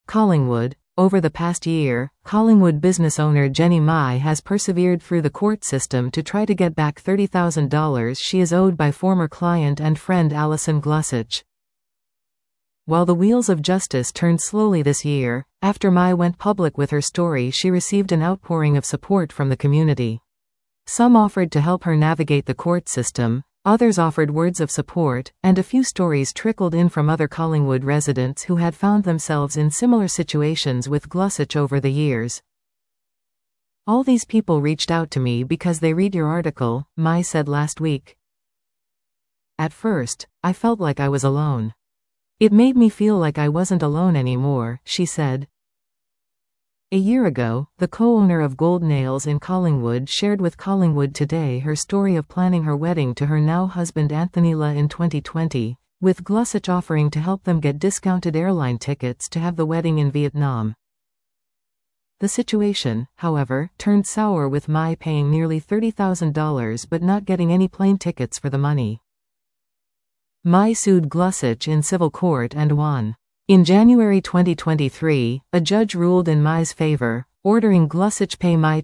Collingwood. Over the past year, Collingwood business owner Jenny Mai has persevered through the court system to try to get back $30,000 she is owed by former client and friend Alison Glusich. While the wheels of justice turned slowly this year, after Mai went public with her story, she received an outpouring of support from the community. Some offered to help her navigate the court system, others offered words of support, and a few stories trickled in from other Collingwood residents who had found themselves in similar situations with Glusich over the years. "All these people reached out to me because they read your article," Mai said last week. "At first, I felt like I was alone. It made me feel like I wasn't alone anymore," she said. A year ago, the co-owner of Gold Nails in Collingwood shared with Collingwood Today her story of planning her wedding to her now husband Anthony La in 2020, with Glusich offering to help them get discounted airline tickets to have the wedding in Vietnam. The situation, however, turned sour with Mai paying nearly $30,000 but not getting any plane tickets for the money. Mai sued Glusich in civil court and won. In January 2023, a judge ruled in Mai's favor, ordering Glusich pay Mai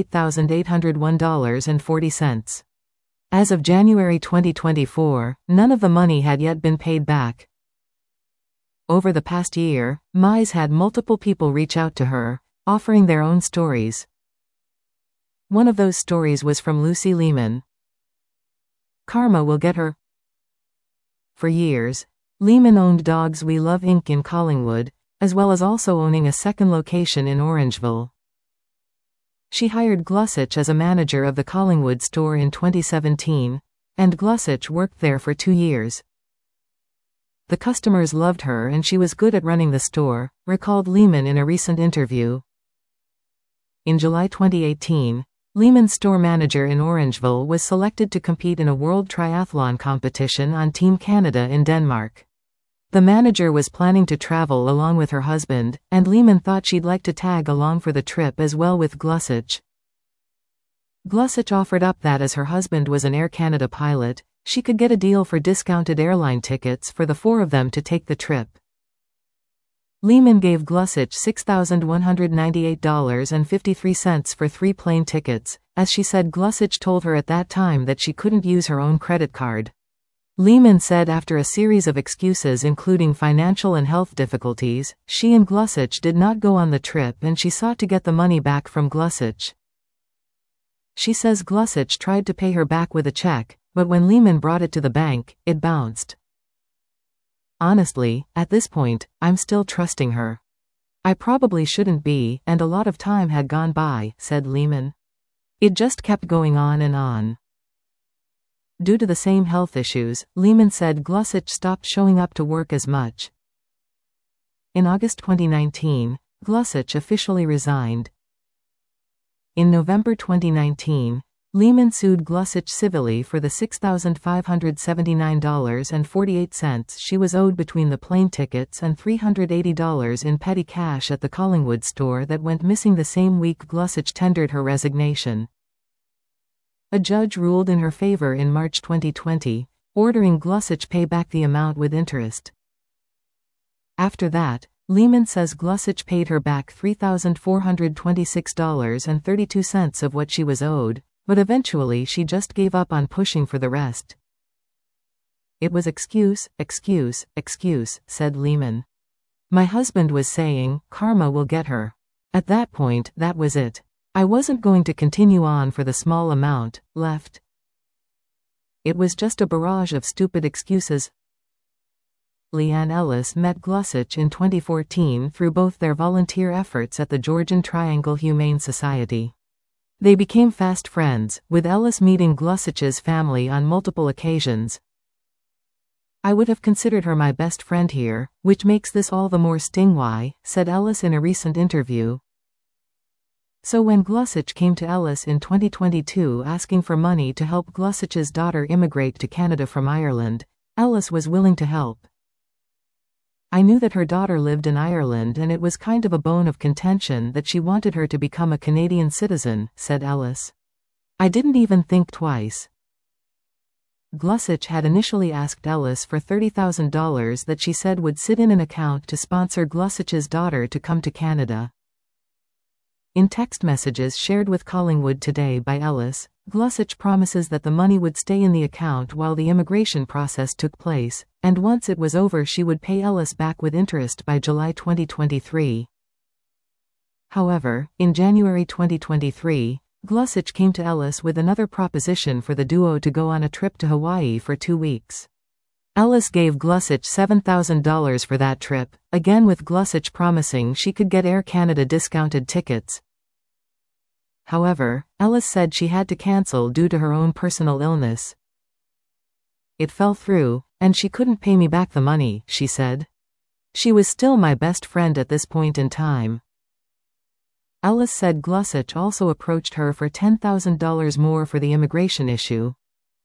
$28,801.40. As of January 2024, none of the money had yet been paid back. Over the past year, Mai's had multiple people reach out to her, offering their own stories. One of those stories was from Lucy Lehman. "Karma will get her." For years, Lehman owned Dogs We Love Inc. in Collingwood, as well as also owning a second location in Orangeville. She hired Glusich as a manager of the Collingwood store in 2017, and Glusich worked there for 2 years. "The customers loved her and she was good at running the store," recalled Lehman in a recent interview. In July 2018, Lehman's store manager in Orangeville was selected to compete in a world triathlon competition on Team Canada in Denmark. The manager was planning to travel along with her husband, and Lehman thought she'd like to tag along for the trip as well with Glusich. Glusich offered up that as her husband was an Air Canada pilot, she could get a deal for discounted airline tickets for the 4 of them to take the trip. Lehman gave Glusich $6,198.53 for 3 plane tickets, as she said Glusich told her at that time that she couldn't use her own credit card. Lehman said after a series of excuses including financial and health difficulties, she and Glusich did not go on the trip and she sought to get the money back from Glusich. She says Glusich tried to pay her back with a check, but when Lehman brought it to the bank, it bounced. "Honestly, at this point, I'm still trusting her. I probably shouldn't be, and a lot of time had gone by," said Lehman. "It just kept going on and on." Due to the same health issues, Lehman said Glusich stopped showing up to work as much. In August 2019, Glusich officially resigned. In November 2019, Lehman sued Glusich civilly for the $6,579.48 she was owed between the plane tickets and $380 in petty cash at the Collingwood store that went missing the same week Glusich tendered her resignation. A judge ruled in her favor in March 2020, ordering Glusich pay back the amount with interest. After that, Lehman says Glusich paid her back $3,426.32 of what she was owed, but eventually she just gave up on pushing for the rest. "It was excuse, said Lehman. "My husband was saying, karma will get her. At that point, that was it. I wasn't going to continue on for the small amount left. It was just a barrage of stupid excuses." Leanne Ellis met Glusich in 2014 through both their volunteer efforts at the Georgian Triangle Humane Society. They became fast friends, with Ellis meeting Glusich's family on multiple occasions. "I would have considered her my best friend here, which makes this all the more sting," said Ellis in a recent interview. So when Glusich came to Ellis in 2022 asking for money to help Glusich's daughter immigrate to Canada from Ireland, Ellis was willing to help. "I knew that her daughter lived in Ireland and it was kind of a bone of contention that she wanted her to become a Canadian citizen," said Ellis. "I didn't even think twice. Glusich had initially asked Ellis for $30,000 that she said would sit in an account to sponsor Glusich's daughter to come to Canada. In text messages shared with Collingwood Today by Ellis, Glusich promises that the money would stay in the account while the immigration process took place, and once it was over she would pay Ellis back with interest by July 2023. However, in January 2023, Glusich came to Ellis with another proposition for the duo to go on a trip to Hawaii for 2 weeks. Ellis gave Glusich $7,000 for that trip, again with Glusich promising she could get Air Canada discounted tickets. However, Ellis said she had to cancel due to her own personal illness. "It fell through, and she couldn't pay me back the money," she said. "She was still my best friend at this point in time." Ellis said Glusich also approached her for $10,000 more for the immigration issue.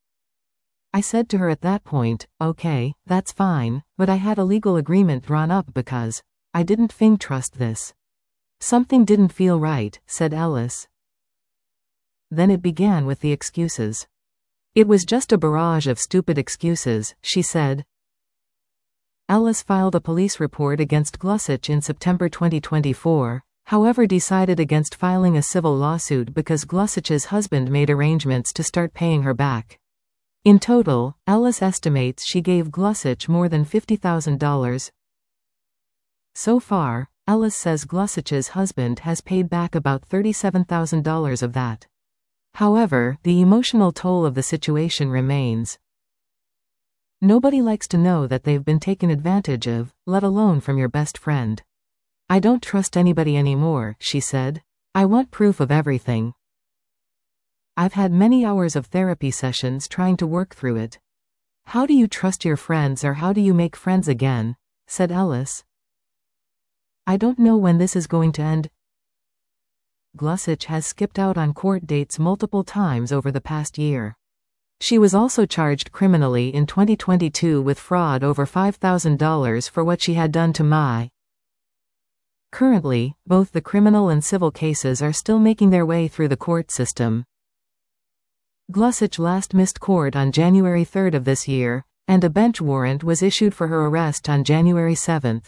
"I said to her at that point, okay, that's fine, but I had a legal agreement drawn up because I didn't trust this. Something didn't feel right," said Ellis. Then it began with the excuses. "It was just a barrage of stupid excuses," she said. Ellis filed a police report against Glusich in September 2024. However, decided against filing a civil lawsuit because Glusich's husband made arrangements to start paying her back. In total, Ellis estimates she gave Glusich more than $50,000. So far, Ellis says Glusich's husband has paid back about $37,000 of that. However, the emotional toll of the situation remains. Nobody likes to know that they've been taken advantage of, let alone from your best friend. "I don't trust anybody anymore," she said. "I want proof of everything. I've had many hours of therapy sessions trying to work through it." "How do you trust your friends, or how do you make friends again?" said Ellis. "I don't know when this is going to end." Glusich has skipped out on court dates multiple times over the past year. She was also charged criminally in 2022 with fraud over $5,000 for what she had done to Mai. Currently, both the criminal and civil cases are still making their way through the court system. Glusich last missed court on January 3 of this year, and a bench warrant was issued for her arrest on January 7.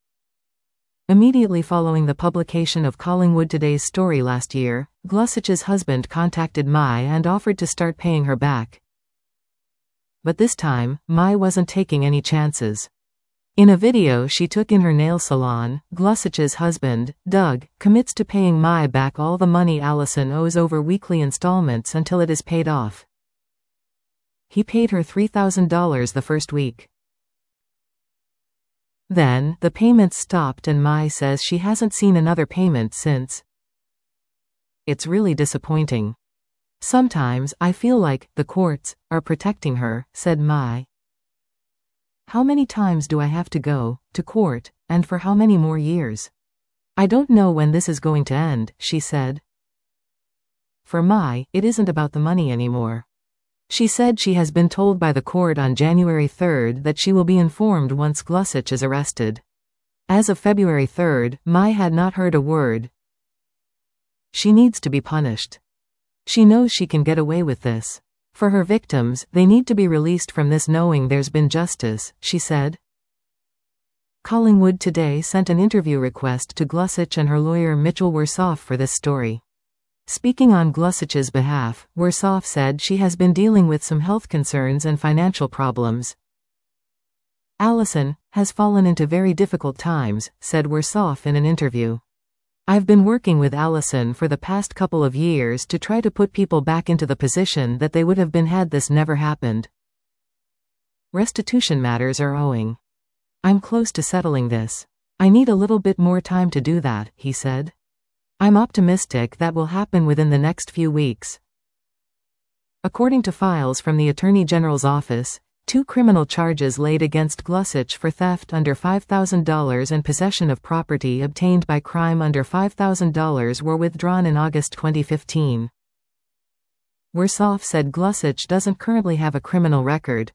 Immediately following the publication of Collingwood Today's story last year, Glusich's husband contacted Mai and offered to start paying her back. But this time, Mai wasn't taking any chances. In a video she took in her nail salon, Glusich's husband, Doug, commits to paying Mai back all the money Allison owes over weekly installments until it is paid off. He paid her $3,000 the first week. Then, the payments stopped and Mai says she hasn't seen another payment since. "It's really disappointing. Sometimes I feel like the courts are protecting her," said Mai. "How many times do I have to go to court, and for how many more years? I don't know when this is going to end," she said. For Mai, it isn't about the money anymore. She said she has been told by the court on January 3 that she will be informed once Glusich is arrested. As of February 3, Mai had not heard a word. She needs to be punished. She knows she can get away with this. For her victims, they need to be released from this knowing there's been justice, she said. Collingwood Today sent an interview request to Glusich and her lawyer Mitchell Wersoff for this story. Speaking on Glusich's behalf, Wersoff said she has been dealing with some health concerns and financial problems. "Allison has fallen into very difficult times," said Wersoff in an interview. "I've been working with Allison for the past couple of years to try to put people back into the position that they would have been had this never happened. Restitution matters are owing. I'm close to settling this. I need a little bit more time to do that," he said. "I'm optimistic that will happen within the next few weeks." According to files from the Attorney General's office, 2 criminal charges laid against Glusich for theft under $5,000 and possession of property obtained by crime under $5,000 were withdrawn in August 2015. Wersoff said Glusich doesn't currently have a criminal record.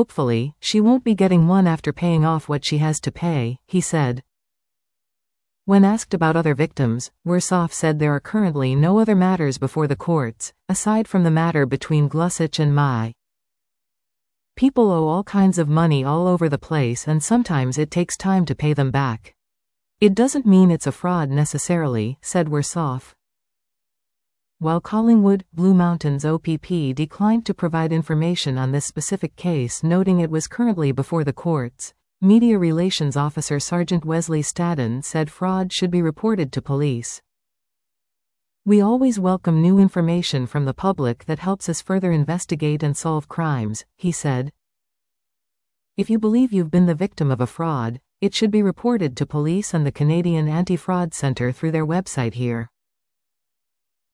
"Hopefully, she won't be getting one after paying off what she has to pay," he said. When asked about other victims, Wersoff said there are currently no other matters before the courts, aside from the matter between Glussich and Mai. People owe all kinds of money all over the place, and sometimes it takes time to pay them back. It doesn't mean it's a fraud necessarily, said Wersoff. While Collingwood, Blue Mountains OPP declined to provide information on this specific case, noting it was currently before the courts, Media Relations Officer Sergeant Wesley Stadden said fraud should be reported to police. We always welcome new information from the public that helps us further investigate and solve crimes, he said. If you believe you've been the victim of a fraud, it should be reported to police and the Canadian Anti-Fraud Centre through their website here.